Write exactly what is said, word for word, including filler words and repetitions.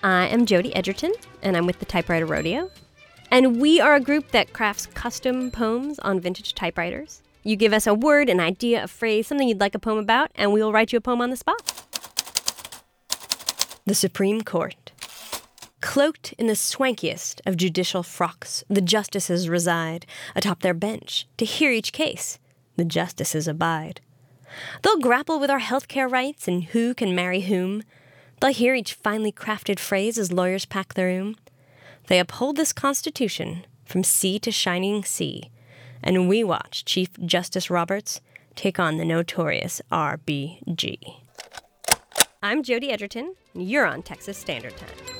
I am Jody Edgerton, and I'm with the Typewriter Rodeo. And we are a group that crafts custom poems on vintage typewriters. You give us a word, an idea, a phrase, something you'd like a poem about, and we will write you a poem on the spot. The Supreme Court. Cloaked in the swankiest of judicial frocks, the justices reside atop their bench to hear each case. The justices abide. They'll grapple with our healthcare rights and who can marry whom. They'll hear each finely crafted phrase as lawyers pack the room. They uphold this Constitution from sea to shining sea, and we watch Chief Justice Roberts take on the notorious R B G. I'm Jody Edgerton, and you're on Texas Standard Time.